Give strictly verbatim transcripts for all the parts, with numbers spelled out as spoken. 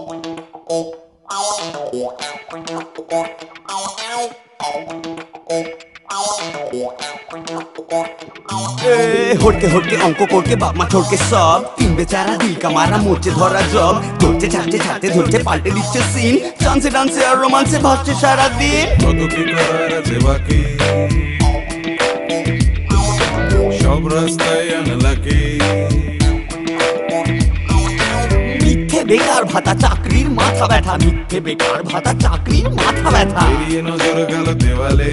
হটকে হটকে অঙ্ক করকে বাপ মা ঠোরকে সব তিন বেচারা দিল কামারা মোচে ধরা জব ধরছে ছাড়ছে ছাড়তে ধরছে পাল্টে দিচ্ছে সিন ডান্সে ডান্সে আর রোমান্সে ভাসছে সারাদিন কত কি করার আছে বাকি সব রাস্তায় আনলাকি মিথ্যে বেকার ভাতা চাকরির মাথা ব্যথা মিথ্যে বেকার ভাতা চাকরির মাথা ব্যথা বেরিয়ে নজর গেল দেওয়ালে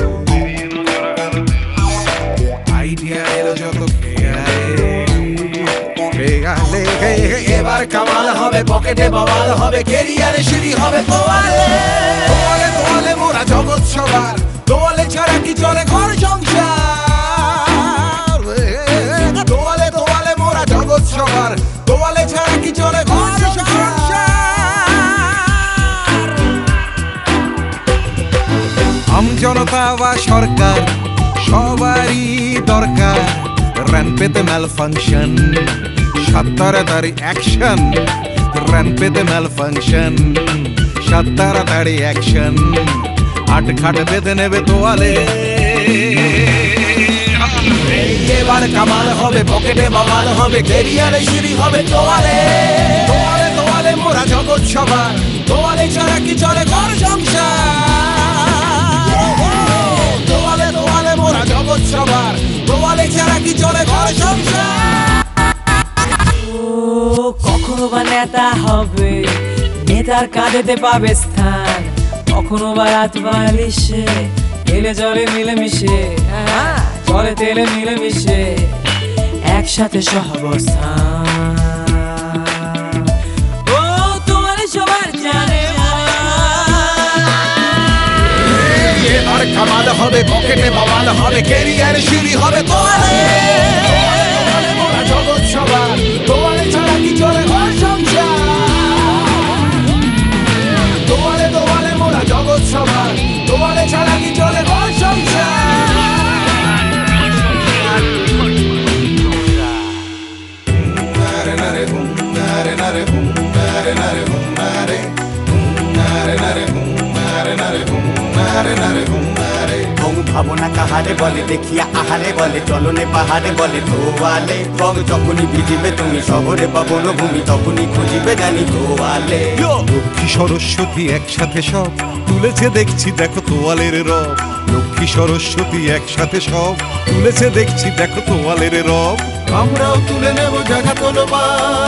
আইডিয়া এলো যত খেয়ালে এবার কামাল হবে পকেটে বাওয়াল হবে ক্যারিয়ারে সিঁড়ি হবে তোয়ালে তোয়ালে তোয়ালে মোরা জগৎ সবার তোয়ালে ছাড়া কি চলে ঘর সংসার তোয়ালে তোয়ালে মোরা জগৎ সবার তোয়ালে ছাড়া কি চলে ঘর সংসার আম জনতা বা সরকার সবারই দরকার রান পেতে ম্যাল ফাংশন সাত তাড়াতাড়ি অ্যাকশন রান পেতে ম্যাল ফাংশন সাত তাড়াতাড়ি অ্যাকশন আট খাট বেঁধে নেবে তোয়ালে এবার কামাল হবে পকেটে বাওয়াল হবে ক্যারিয়ারে সিঁড়ি হবে তোয়ালে তোয়ালে তোয়ালে মোরা জগৎ সবার তোয়ালে ছাড়া কি চলে ঘর সংসার তোয়ালে তোয়ালে মোরা জগৎ সবার তোয়ালে ছাড়া কি চলে ঘর সংসার কখনো বা নেতা হবে নেতার কাঁধেতে পাবে স্থান কখনো বা রাত বালিশে তেলে জলে মিলেমিশে জলে তেলে মিলেমিশে একসাথে সহাবস্থান ও তোমার সবার জানে এবার কামাল হবে পকেটে বাওয়াল হবে ক্যারিয়ারে সিঁড়ি হবে তোয়ালে তোয়ালে মোরা জগৎ সবার তোয়ালে ছাড়া কি চলে ঘর সংসার তোয়ালে তোয়ালে মোরা জগৎ সবার তোয়ালে ছাড়া কি চলে ঘর সংসার নারে নারে হুম নারে নারে হুম নারে নারে হুম নারে হুম নারে নারে হুম নারে নারে হুম নারে নারে হুম নারে রং ভাবনা কাহারে বলে দেখিয়া আহারে বলে চলনে পাহাড়ে বলে তোয়ালে রং যখনই ভিজিবে তুমি শহরে বা বনভূমি তখনই খুঁজিবে জানি তোয়ালে লক্ষ্মী সরস্বতী একসাথে সব তুলেছে দেখছি দেখো তোয়ালের রব লক্ষ্মী সরস্বতী একসাথে সব তুলেছে দেখছি দেখো তোয়ালের রব আমরাও তুলে নেব জায়গা তোলবা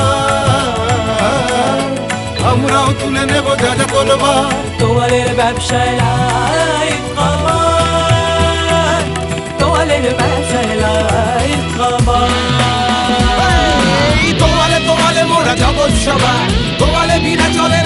আমরাও তুলে নেব জায়গা তোলবা তোয়ালের ব্যবসায় লাইফ খবর তোয়ালের ব্যবসায় লাইফ খবর তোয়ালে তোয়ালে মোরা জগৎ সবার তোয়ালে বিনা চলে